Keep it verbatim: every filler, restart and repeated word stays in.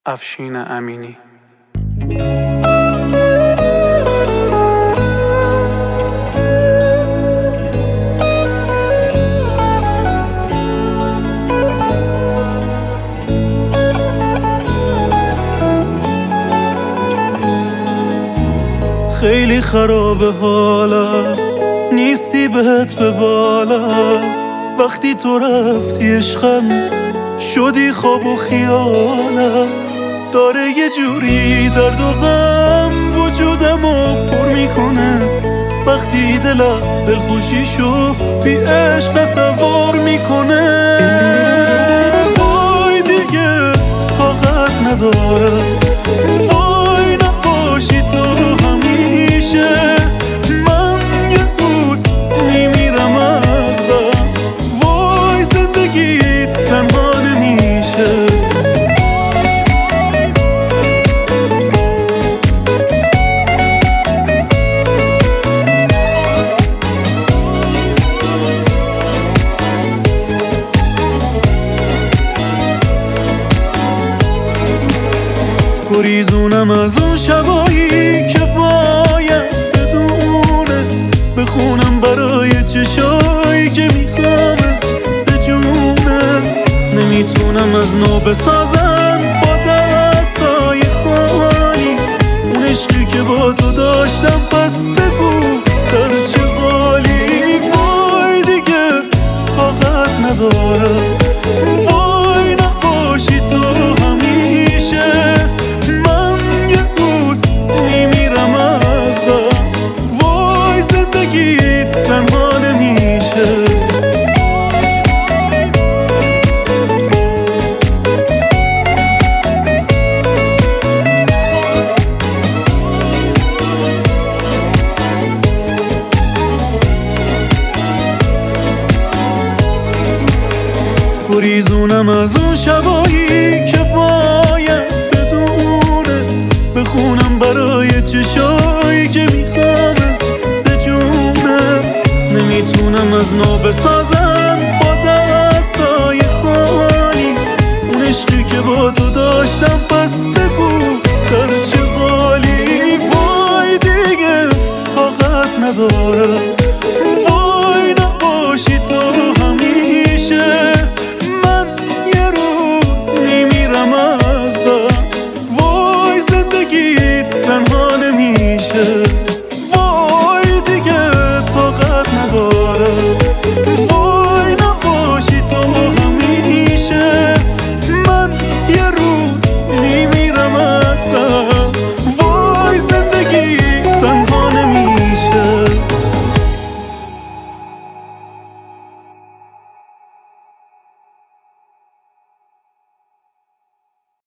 افشین امینی. خیلی خرابه حالم، نیستی بهت به بالا. وقتی تو رفتی عشقم شدی خواب و خیالم. داره یه جوری درد و غم وجودمو پر میکنه. وقتی دلم دلخوشیشو بی عشق تصور میکنه. وای دیگه طاقت ندارم، وای نباشی تو همیشه. من یه روز میمیرم از غم، وای زندگی تنها نمیشه. گریزونم از اون شبایی که باید بدونت بخونم برای چشایی که میخوامت به جونت. نمیتونم از نو بسازم با دستای خالی اون عشقی که با تو داشتم. پس بگو در چه حالی. وای دیگه طاقت ندارم، وای نباشی تو همیشه. تنها نمیشه. گریزونم از اون شبایی که باید بدونت بخونم برای چشایی که میخوامت به جونت. نمیتونم از نو بسازم با دستای خالی اون عشقی که با تو داشتم. پس بگو در چه حالی. وای دیگه طاقت ندارم،